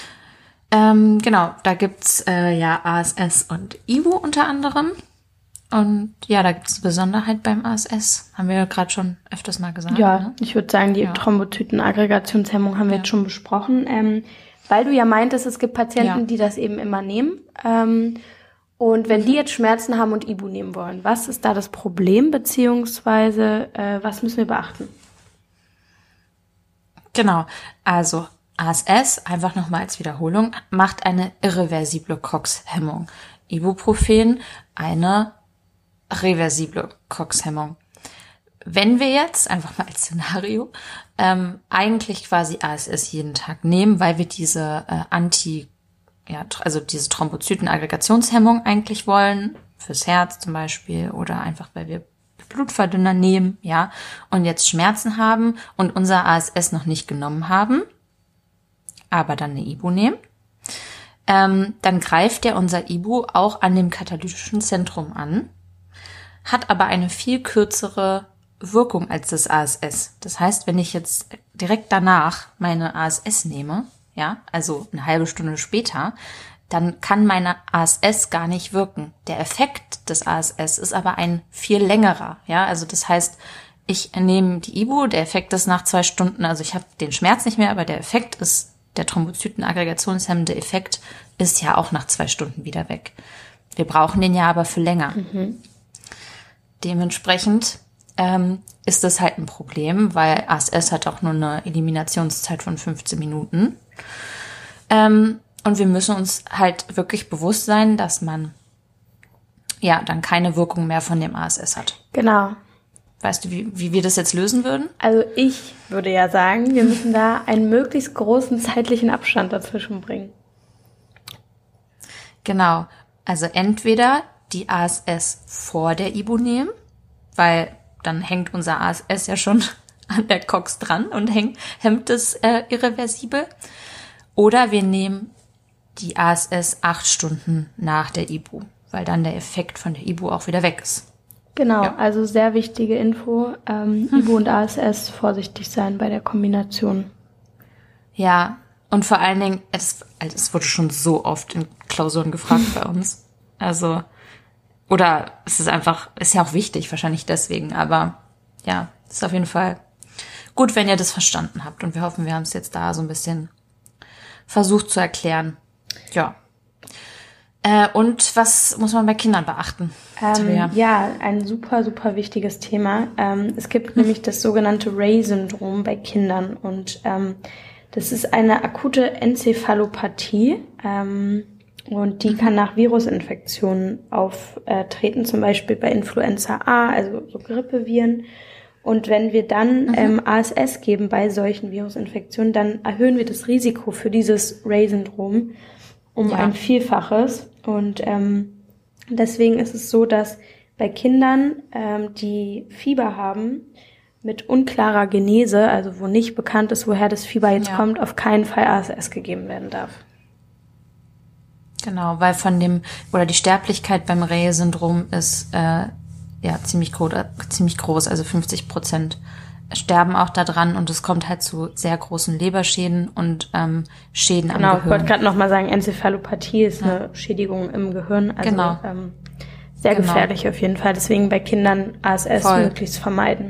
[SPEAKER 1] Ähm, genau, da gibt's äh, ja A S S und Ibu unter anderem. Und ja, da gibt es eine Besonderheit beim A S S. Haben wir ja gerade schon öfters mal gesagt.
[SPEAKER 2] Ja,
[SPEAKER 1] ne?
[SPEAKER 2] Ich würde sagen, die ja. Thrombozytenaggregationshemmung haben wir ja. jetzt schon besprochen. Ähm, weil du ja meintest, es gibt Patienten, ja. die das eben immer nehmen. Ähm, und wenn mhm. die jetzt Schmerzen haben und Ibu nehmen wollen, was ist da das Problem, beziehungsweise äh, was müssen wir beachten?
[SPEAKER 1] Genau, also A S S, einfach nochmal als Wiederholung, macht eine irreversible COX-Hemmung. Ibuprofen eine reversible COX-Hemmung. Wenn wir jetzt, einfach mal als Szenario, ähm, eigentlich quasi A S S jeden Tag nehmen, weil wir diese äh, Anti, ja, also diese Thrombozytenaggregationshemmung eigentlich wollen, fürs Herz zum Beispiel, oder einfach, weil wir Blutverdünner nehmen, ja, und jetzt Schmerzen haben und unser A S S noch nicht genommen haben, aber dann eine Ibu nehmen, ähm, dann greift ja unser Ibu auch an dem katalytischen Zentrum an, hat aber eine viel kürzere Wirkung als das A S S. Das heißt, wenn ich jetzt direkt danach meine A S S nehme, ja, also eine halbe Stunde später, dann kann meine A S S gar nicht wirken. Der Effekt des A S S ist aber ein viel längerer, ja, also das heißt, ich nehme die Ibu, der Effekt ist nach zwei Stunden, also ich habe den Schmerz nicht mehr, aber der Effekt ist, der Thrombozytenaggregationshemmende Effekt ist ja auch nach zwei Stunden wieder weg. Wir brauchen den ja aber für länger. Mhm. Dementsprechend ähm, ist das halt ein Problem, weil A S S hat auch nur eine Eliminationszeit von fünfzehn Minuten. Ähm, und wir müssen uns halt wirklich bewusst sein, dass man ja dann keine Wirkung mehr von dem A S S hat.
[SPEAKER 2] Genau.
[SPEAKER 1] Weißt du, wie, wie wir das jetzt lösen würden?
[SPEAKER 2] Also ich würde ja sagen, wir müssen da einen möglichst großen zeitlichen Abstand dazwischen bringen.
[SPEAKER 1] Genau. Also entweder die A S S vor der Ibu nehmen, weil dann hängt unser A S S ja schon an der COX dran und hängt, hemmt es äh, irreversibel. Oder wir nehmen die A S S acht Stunden nach der Ibu, weil dann der Effekt von der Ibu auch wieder weg ist.
[SPEAKER 2] Genau,
[SPEAKER 1] ja.
[SPEAKER 2] Also sehr wichtige Info. Ähm, hm. Ibu und A S S, vorsichtig sein bei der Kombination.
[SPEAKER 1] Ja, und vor allen Dingen, es, es wurde schon so oft in Klausuren gefragt bei uns. Also, oder es ist einfach, ist ja auch wichtig, wahrscheinlich deswegen, aber ja, ist auf jeden Fall gut, wenn ihr das verstanden habt. Und wir hoffen, wir haben es jetzt da so ein bisschen versucht zu erklären. Ja. Äh, und was muss man bei Kindern beachten?
[SPEAKER 2] Ähm, ja, ein super, super wichtiges Thema. Ähm, es gibt hm. nämlich das sogenannte Rey-Syndrom bei Kindern. Und ähm, das ist eine akute Enzephalopathie. Ähm, und die mhm. kann nach Virusinfektionen auftreten, zum Beispiel bei Influenza A, also so Grippeviren. Und wenn wir dann mhm. ähm, A S S geben bei solchen Virusinfektionen, dann erhöhen wir das Risiko für dieses Rey-Syndrom um ja. ein Vielfaches. Und ähm, deswegen ist es so, dass bei Kindern, ähm, die Fieber haben, mit unklarer Genese, also wo nicht bekannt ist, woher das Fieber jetzt ja. kommt, auf keinen Fall A S S gegeben werden darf.
[SPEAKER 1] Genau, weil von dem, oder die Sterblichkeit beim Rey-Syndrom ist äh, ja ziemlich groß, ziemlich groß, also fünfzig Prozent sterben auch daran und es kommt halt zu sehr großen Leberschäden und ähm, Schäden
[SPEAKER 2] genau,
[SPEAKER 1] am Gehirn.
[SPEAKER 2] Genau, ich wollte gerade nochmal sagen, Enzephalopathie ist ja. eine Schädigung im Gehirn, also
[SPEAKER 1] genau.
[SPEAKER 2] ähm, sehr genau. gefährlich auf jeden Fall. Deswegen bei Kindern A S S Voll. möglichst vermeiden.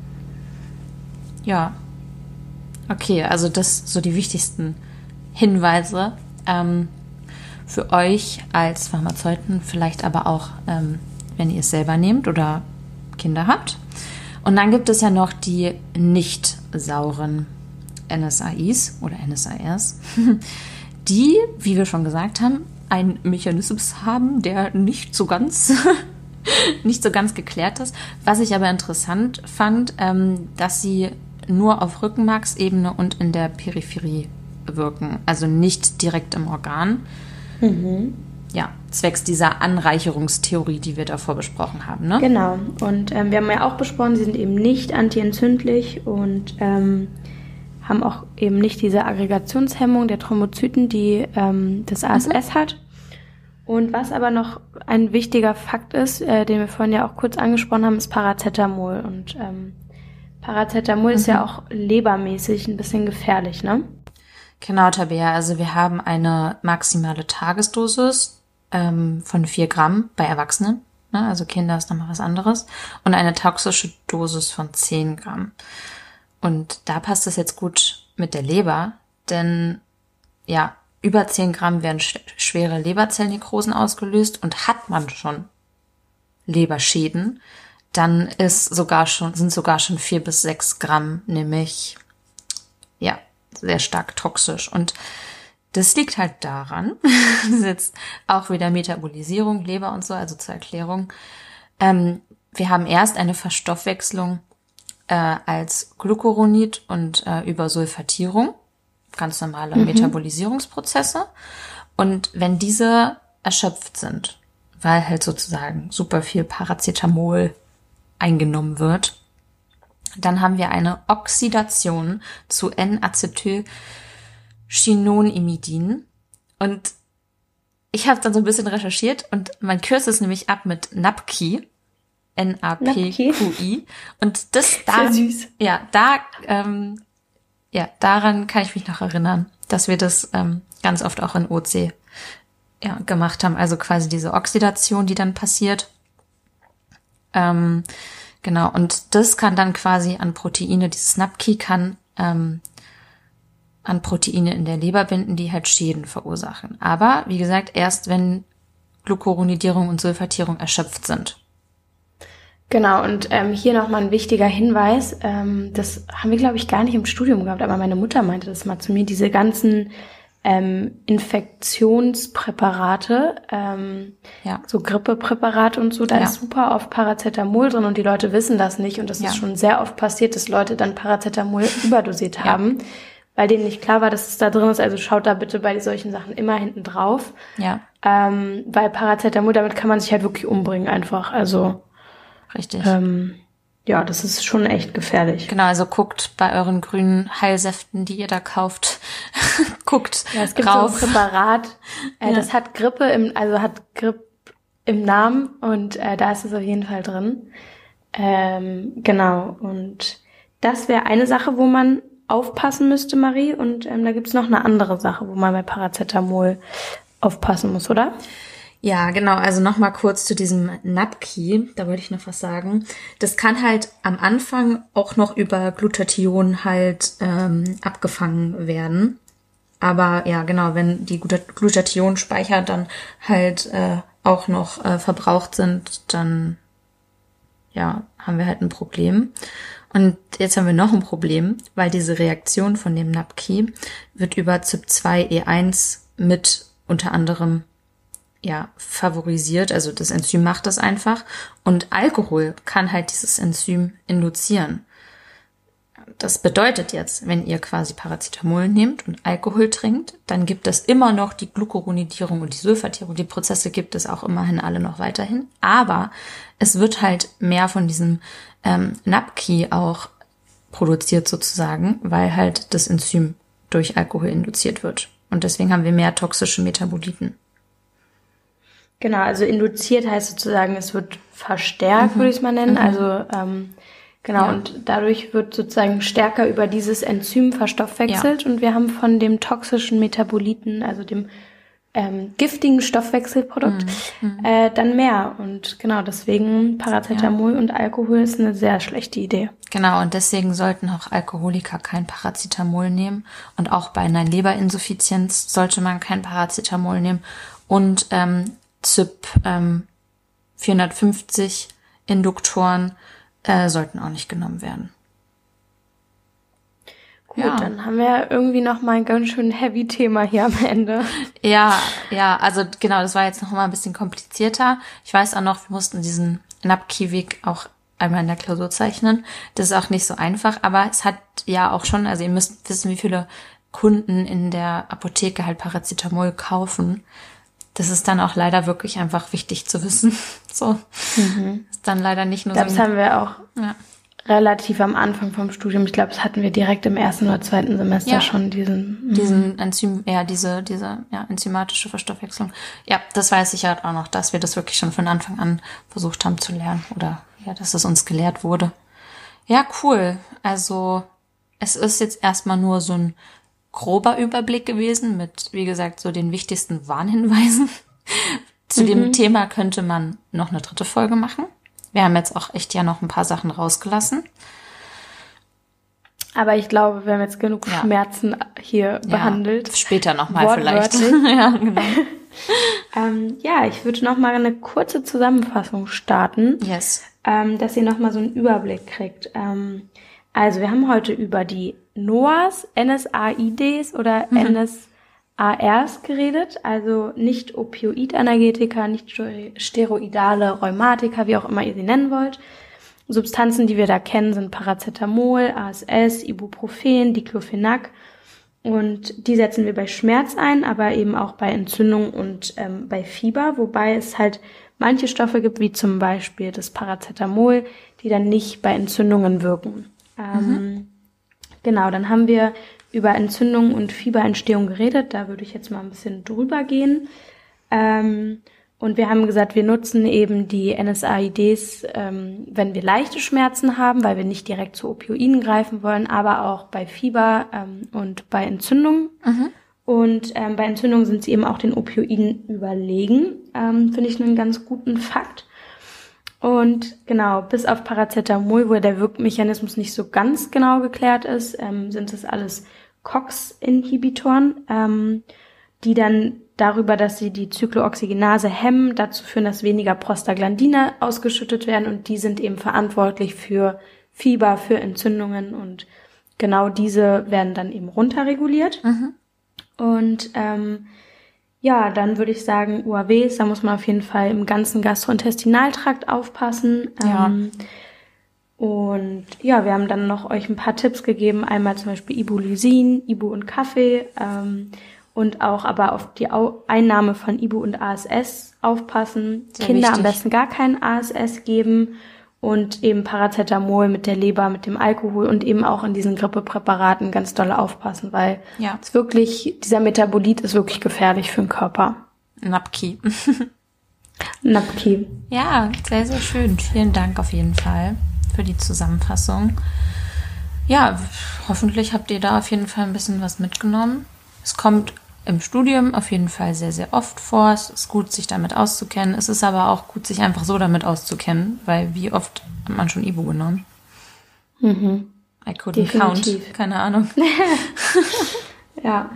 [SPEAKER 1] Ja, okay, also das so die wichtigsten Hinweise ähm, für euch als Pharmazeuten, vielleicht aber auch, ähm, wenn ihr es selber nehmt oder Kinder habt. Und dann gibt es ja noch die nicht sauren N S A Is oder N S A Rs, die, wie wir schon gesagt haben, einen Mechanismus haben, der nicht so ganz nicht so ganz geklärt ist. Was ich aber interessant fand, ähm, dass sie nur auf Rückenmarksebene und in der Peripherie wirken, also nicht direkt im Organ. Mhm. Ja, zwecks dieser Anreicherungstheorie, die wir davor besprochen haben, ne?
[SPEAKER 2] Genau. Und ähm, wir haben ja auch besprochen, sie sind eben nicht antientzündlich und ähm, haben auch eben nicht diese Aggregationshemmung der Thrombozyten, die ähm, das A S S mhm. hat. Und was aber noch ein wichtiger Fakt ist, äh, den wir vorhin ja auch kurz angesprochen haben, ist Paracetamol. Und ähm, Paracetamol mhm. ist ja auch lebermäßig ein bisschen gefährlich, ne?
[SPEAKER 1] Genau, Tabea. Also wir haben eine maximale Tagesdosis ähm, von vier Gramm bei Erwachsenen ne? Also Kinder ist nochmal was anderes. Und eine toxische Dosis von zehn Gramm. Und da passt es jetzt gut mit der Leber, denn ja, über zehn Gramm werden sch- schwere Leberzellnekrosen ausgelöst und hat man schon Leberschäden, dann ist sogar schon, sind sogar schon vier bis sechs Gramm nämlich, ja, sehr stark toxisch. Und das liegt halt daran, das ist jetzt auch wieder Metabolisierung, Leber und so, also zur Erklärung. Ähm, wir haben erst eine Verstoffwechslung äh, als Glucuronid und äh, über Sulfatierung, ganz normale mhm. Metabolisierungsprozesse. Und wenn diese erschöpft sind, weil halt sozusagen super viel Paracetamol eingenommen wird, dann haben wir eine Oxidation zu N-Acetylchinonimidin. Und ich habe dann so ein bisschen recherchiert und man kürzt es nämlich ab mit Napki, N A P Q I. Und das da, süß. ja, da, ähm, ja, daran kann ich mich noch erinnern, dass wir das ähm, ganz oft auch in O C ja, gemacht haben. Also quasi diese Oxidation, die dann passiert. Ähm, genau, und das kann dann quasi an Proteine, dieses Napki kann ähm, an Proteine in der Leber binden, die halt Schäden verursachen. Aber, wie gesagt, erst wenn Glucuronidierung und Sulfatierung erschöpft sind.
[SPEAKER 2] Genau, und ähm, hier nochmal ein wichtiger Hinweis, ähm, das haben wir, glaube ich, gar nicht im Studium gehabt, aber meine Mutter meinte das mal zu mir, diese ganzen ähm, Infektionspräparate, ähm, ja. so Grippepräparate und so, da ja. ist super oft Paracetamol drin und die Leute wissen das nicht und das ja. ist schon sehr oft passiert, dass Leute dann Paracetamol überdosiert haben, ja. weil denen nicht klar war, dass es da drin ist, also schaut da bitte bei solchen Sachen immer hinten drauf,
[SPEAKER 1] ja.
[SPEAKER 2] ähm, weil Paracetamol, damit kann man sich halt wirklich umbringen einfach, also
[SPEAKER 1] Richtig.
[SPEAKER 2] Ähm, ja, das ist schon echt gefährlich.
[SPEAKER 1] Genau, also guckt bei euren grünen Heilsäften, die ihr da kauft, guckt
[SPEAKER 2] ja, es gibt
[SPEAKER 1] drauf.
[SPEAKER 2] so ein Präparat, äh, ja. das hat Grippe im, also hat Grippe im Namen und äh, da ist es auf jeden Fall drin. Ähm, genau, und das wäre eine Sache, wo man aufpassen müsste, Marie, und ähm, da gibt's noch eine andere Sache, wo man bei Paracetamol aufpassen muss, oder?
[SPEAKER 1] Ja, genau. Also nochmal kurz zu diesem Napki. Da wollte ich noch was sagen. Das kann halt am Anfang auch noch über Glutathion halt ähm, abgefangen werden. Aber ja, genau, wenn die Glutathionspeicher dann halt äh, auch noch äh, verbraucht sind, dann ja, haben wir halt ein Problem. Und jetzt haben wir noch ein Problem, weil diese Reaktion von dem Napki wird über C Y P zwei E eins mit unter anderem ja, favorisiert, also das Enzym macht das einfach und Alkohol kann halt dieses Enzym induzieren. Das bedeutet jetzt, wenn ihr quasi Paracetamol nehmt und Alkohol trinkt, dann gibt es immer noch die Glucuronidierung und die Sulfatierung. Die Prozesse gibt es auch immerhin alle noch weiterhin, aber es wird halt mehr von diesem ähm, Napki auch produziert sozusagen, weil halt das Enzym durch Alkohol induziert wird. Und deswegen haben wir mehr toxische Metaboliten.
[SPEAKER 2] Genau, also induziert heißt sozusagen, es wird verstärkt, mhm. würde ich es mal nennen. Mhm. Also ähm, genau, ja. und dadurch wird sozusagen stärker über dieses Enzym verstoffwechselt ja. und wir haben von dem toxischen Metaboliten, also dem ähm, giftigen Stoffwechselprodukt, mhm. äh, dann mehr. Und genau, deswegen Paracetamol ja. und Alkohol ist eine sehr schlechte Idee.
[SPEAKER 1] Genau, und deswegen sollten auch Alkoholiker kein Paracetamol nehmen. Und auch bei einer Leberinsuffizienz sollte man kein Paracetamol nehmen. Und ähm, C Y P ähm, vierhundertfünfzig Induktoren äh, sollten auch nicht genommen werden.
[SPEAKER 2] Gut, ja. Dann haben wir irgendwie noch mal ein ganz schön heavy Thema hier am Ende.
[SPEAKER 1] Ja, ja, also genau, das war jetzt noch mal ein bisschen komplizierter. Ich weiß auch noch, wir mussten diesen Napki-Weg auch einmal in der Klausur zeichnen. Das ist auch nicht so einfach, aber es hat ja auch schon, also ihr müsst wissen, wie viele Kunden in der Apotheke halt Paracetamol kaufen. Das ist dann auch leider wirklich einfach wichtig zu wissen. So. Mhm. Ist dann leider nicht nur
[SPEAKER 2] ich glaub,
[SPEAKER 1] so.
[SPEAKER 2] Das haben wir auch ja. relativ am Anfang vom Studium. Ich glaube, das hatten wir direkt im ersten oder zweiten Semester ja. schon diesen.
[SPEAKER 1] Diesen Enzym, ja, diese, diese, ja, enzymatische Verstoffwechslung. Ja, das weiß ich halt auch noch, dass wir das wirklich schon von Anfang an versucht haben zu lernen. Oder, ja, dass es uns gelehrt wurde. Ja, cool. Also, es ist jetzt erstmal nur so ein grober Überblick gewesen mit, wie gesagt, so den wichtigsten Warnhinweisen. Zu
[SPEAKER 2] Mhm.
[SPEAKER 1] dem Thema könnte man noch eine dritte Folge machen. Wir haben jetzt auch echt ja noch ein paar Sachen rausgelassen.
[SPEAKER 2] Aber ich glaube, wir haben jetzt genug
[SPEAKER 1] Ja.
[SPEAKER 2] Schmerzen hier
[SPEAKER 1] Ja,
[SPEAKER 2] behandelt.
[SPEAKER 1] später nochmal vielleicht.
[SPEAKER 2] Wortwörtlich.
[SPEAKER 1] Ja, genau.
[SPEAKER 2] Ähm, ja, ich würde noch mal eine kurze Zusammenfassung starten,
[SPEAKER 1] Yes.
[SPEAKER 2] ähm, dass ihr noch mal so einen Überblick kriegt. Ähm, also wir haben heute über die N O A S, N S A I Ds oder
[SPEAKER 1] Mhm.
[SPEAKER 2] N S A Rs geredet, also nicht Opioid-Analgetika, nicht steroidale Rheumatika, wie auch immer ihr sie nennen wollt. Substanzen, die wir da kennen, sind Paracetamol, A S S, Ibuprofen, Diclofenac. Und die setzen wir bei Schmerz ein, aber eben auch bei Entzündung und ähm, bei Fieber, wobei es halt manche Stoffe gibt, wie zum Beispiel das Paracetamol, die dann nicht bei Entzündungen wirken. Ähm, genau, dann haben wir über Entzündung und Fieberentstehung geredet. Da würde ich jetzt mal ein bisschen drüber gehen. Ähm, und wir haben gesagt, wir nutzen eben die N S A I Ds, ähm, wenn wir leichte Schmerzen haben, weil wir nicht direkt zu Opioiden greifen wollen, aber auch bei Fieber ähm, und bei Entzündungen.
[SPEAKER 1] Mhm.
[SPEAKER 2] Und ähm, bei Entzündungen sind sie eben auch den Opioiden überlegen. Ähm, finde ich einen ganz guten Fakt. Und genau, bis auf Paracetamol, wo der Wirkmechanismus nicht so ganz genau geklärt ist, ähm, sind das alles COX-Inhibitoren, ähm, die dann darüber, dass sie die Zyklooxygenase hemmen, dazu führen, dass weniger Prostaglandine ausgeschüttet werden und die sind eben verantwortlich für Fieber, für Entzündungen und genau diese werden dann eben runterreguliert.
[SPEAKER 1] Mhm.
[SPEAKER 2] Und ähm, ja, dann würde ich sagen, U A Ws, da muss man auf jeden Fall im ganzen Gastrointestinaltrakt aufpassen.
[SPEAKER 1] Ja.
[SPEAKER 2] Ähm, und ja, wir haben dann noch euch ein paar Tipps gegeben, einmal zum Beispiel Ibulysin, Ibu und Kaffee ähm, und auch aber auf die Au- Einnahme von Ibu und A S S aufpassen.
[SPEAKER 1] Sehr
[SPEAKER 2] Kinder am
[SPEAKER 1] wichtig.
[SPEAKER 2] besten gar kein A S S geben und eben Paracetamol mit der Leber, mit dem Alkohol und eben auch in diesen Grippepräparaten ganz doll aufpassen, weil
[SPEAKER 1] Ja.
[SPEAKER 2] es wirklich, dieser Metabolit ist wirklich gefährlich für den Körper.
[SPEAKER 1] Napki.
[SPEAKER 2] Napki.
[SPEAKER 1] Ja, sehr, sehr schön. Vielen Dank auf jeden Fall für die Zusammenfassung. Ja, hoffentlich habt ihr da auf jeden Fall ein bisschen was mitgenommen. Es kommt im Studium auf jeden Fall sehr, sehr oft vor. Es ist gut, sich damit auszukennen. Es ist aber auch gut, sich einfach so damit auszukennen, weil wie oft hat man schon Ibu genommen?
[SPEAKER 2] Mhm.
[SPEAKER 1] I couldn't
[SPEAKER 2] Definitiv.
[SPEAKER 1] count. Keine Ahnung.
[SPEAKER 2] Ja.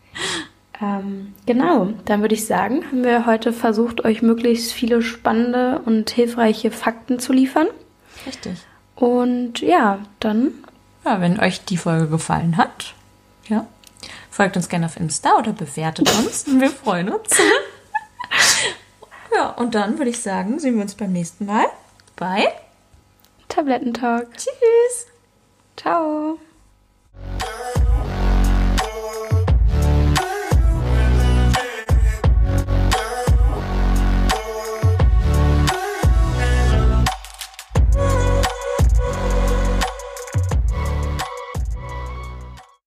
[SPEAKER 2] Ähm, genau, dann würde ich sagen, haben wir heute versucht, euch möglichst viele spannende und hilfreiche Fakten zu liefern.
[SPEAKER 1] Richtig.
[SPEAKER 2] Und ja, dann
[SPEAKER 1] Ja, wenn euch die Folge gefallen hat, ja, folgt uns gerne auf Insta oder bewertet uns. Wir freuen uns. Ja, und dann würde ich sagen, sehen wir uns beim nächsten Mal bei
[SPEAKER 2] Tablettentalk.
[SPEAKER 1] Tschüss.
[SPEAKER 2] Ciao.